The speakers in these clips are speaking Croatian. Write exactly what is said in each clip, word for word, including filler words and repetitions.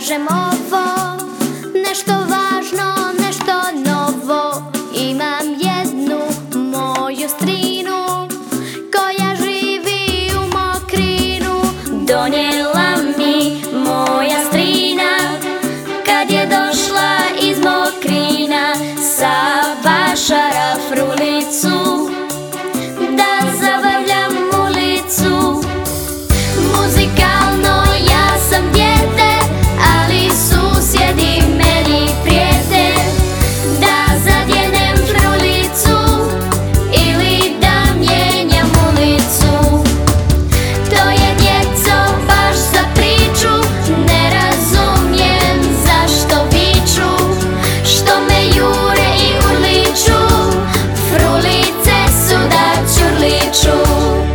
kažem ovo, nešto važno, nešto novo. Imam jednu moju strinu koja živi u Mokrinu. Donijela mi moja strina kad je došla iz Mokrina sa vašara frulicu da zabavljam ulicu. Muzikalno ja sam dijete, ali susjedi meni prijete da zadjenem frulicu ili da mijenjam ulicu. To je djeco baš za priču, ne razumijem zašto viču, što me jure i urliču, frulice su da ćurliču.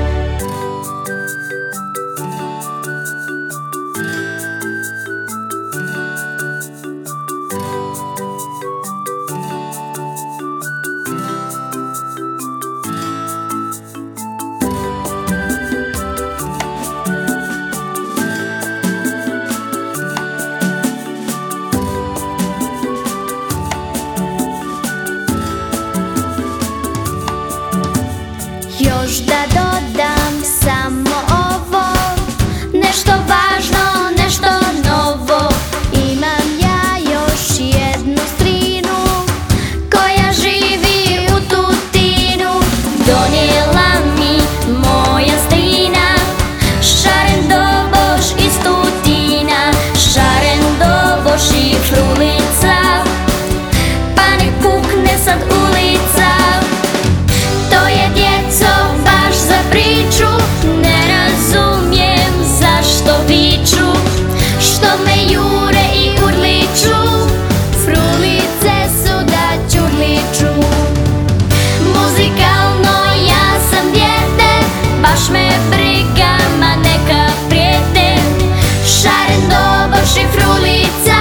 Još da dodam samo ovo, nešto važno, nešto novo. Imam ja još jednu strinu koja živi u Tutinu. Donijela mi moja strina šaren doboš iz Tutina, šaren doboš i frulica, pa nek pukne sad ulica. To je djeco baš za priču, ne razumijem zašto viču, što me jure i urliču, frulice su da ćurliču. Muzikalno ja sam dijete, baš me briga, ma neka prijete, šaren doboš i frulica,